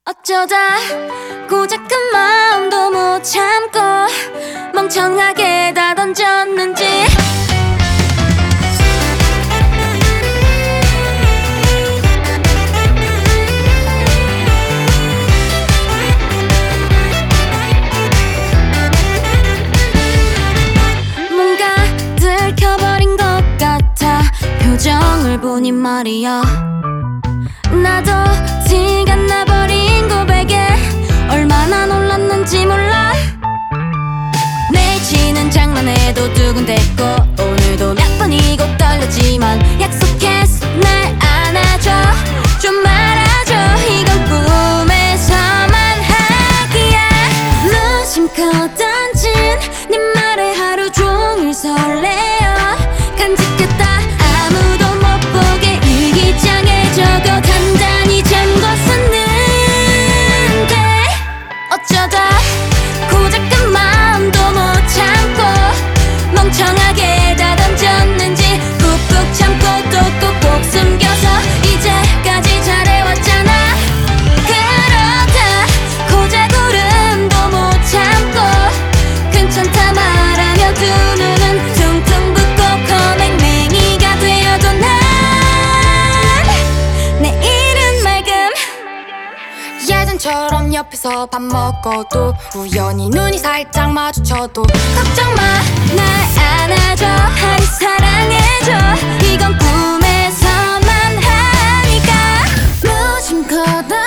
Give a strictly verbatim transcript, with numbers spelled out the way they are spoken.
어쩌다 고작 그 마음도 못 참고 멍청하게 다 던졌는지. 뭔가 들켜버린 것 같아 표정을 보니 말이야. 나도 시간 나버린 고백에 얼마나 놀랐는지 몰라. 매일 치는 장난에도 두근댔고 오늘도 몇 번이고 떨렸지만 약속했어 날 안아줘 좀 말아줘. 이건 꿈에서만 하기야. 무심코 던진 네 말에 하루 종일 설레어 간직했다 아무도 못 보게 일기장에 적어 단단히 잠궜었는데 어쩌다 고작 그 마음도 못 참고 멍청하게 다 던졌는지 꾹꾹 참고 또 꾹꾹 숨겨서 이제까지 잘해왔잖아. 그러다 고작 울음도 못 참고 괜찮다 말하며 두 눈은 퉁퉁 붓고 거맹맹이가 되어도 난 내일은 맑음. 예전처럼 옆에서 밥 먹어도 우연히 눈이 살짝 마주쳐도 걱정 마 날 안아줘 날 사랑해줘 이건 꿈에서만 하니까. 무심코